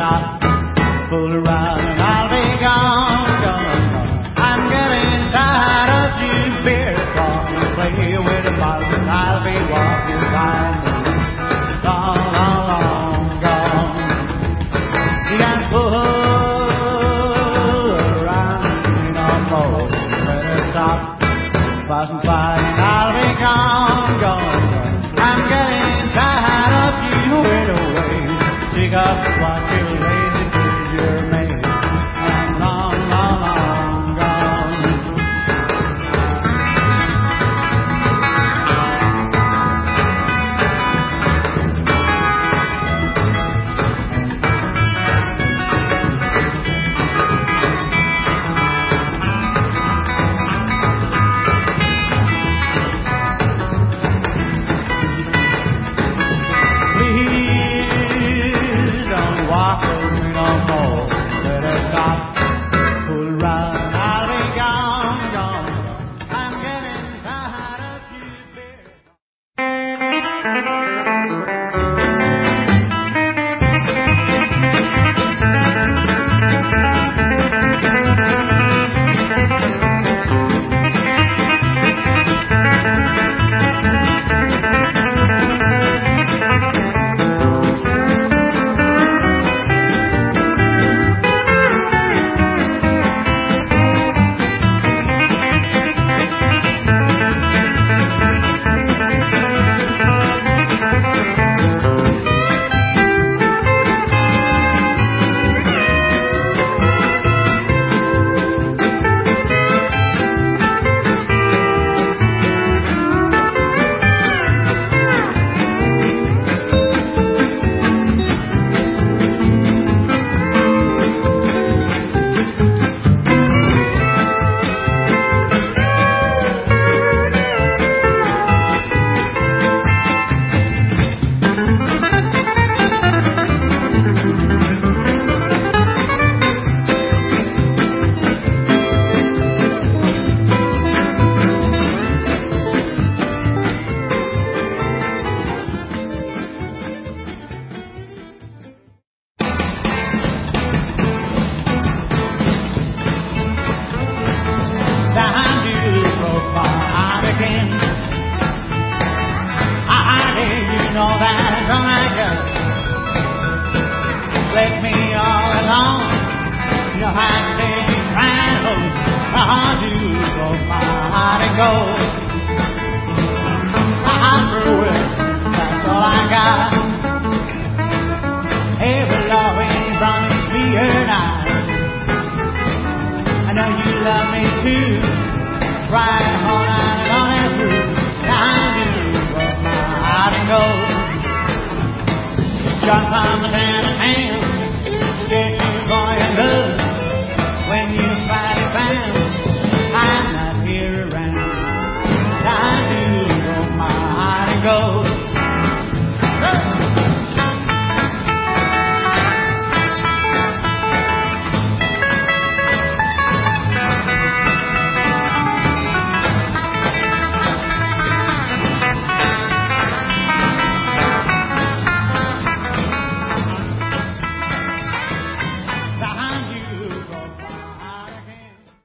stop. Fool around and I'll be gone, gone. I'm getting tired of you beer talking, play with the bottle. I'll be walking by long, long, long gone. You can't fool around no more. Better stop fussing, fighting. I'll be gone, gone. I'm getting tired of you wait away. Pick up what you lazy did your mate. I'm long, long, long gone. John